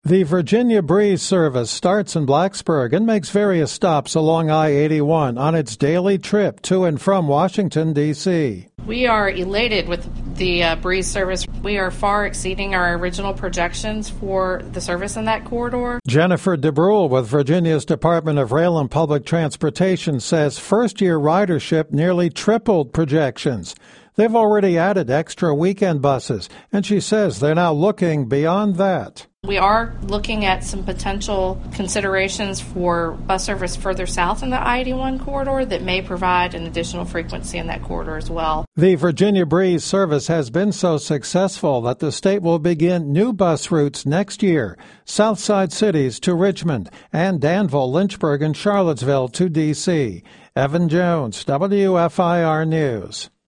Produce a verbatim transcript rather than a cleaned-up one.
The Virginia Breeze service starts in Blacksburg and makes various stops along I eighty-one on its daily trip to and from Washington, D C We are elated with the uh, Breeze service. We are far exceeding our original projections for the service in that corridor. Jennifer DeBrule with Virginia's Department of Rail and Public Transportation says first-year ridership nearly tripled projections. They've already added extra weekend buses, and she says they're now looking beyond that. We are looking at some potential considerations for bus service further south in the I eighty-one corridor that may provide an additional frequency in that corridor as well. The Virginia Breeze service has been so successful that the state will begin new bus routes next year, Southside cities to Richmond, and Danville, Lynchburg, and Charlottesville to D C Evan Jones, W F I R News.